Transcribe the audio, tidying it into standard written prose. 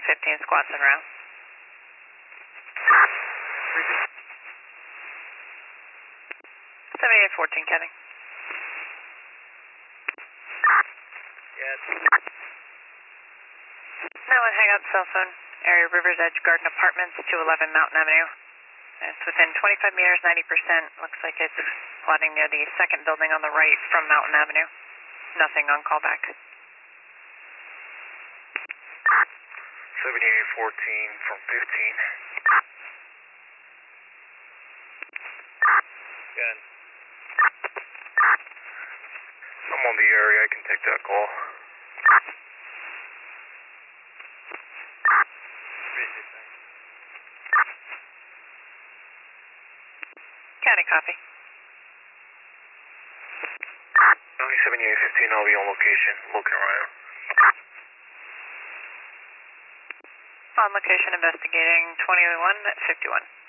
15 squats in row. 7814, Kenny. Yes. No one hang up cell phone. Area Rivers Edge Garden Apartments, 211 Mountain Avenue. It's within 25 meters, 90%. Looks like it's plotting near the second building on the right from Mountain Avenue. Nothing on callback. 7814 from 15. Good. I'm on the area, I can take that call. County copy. 7815, I'll be on location, looking around. On location investigating 2151.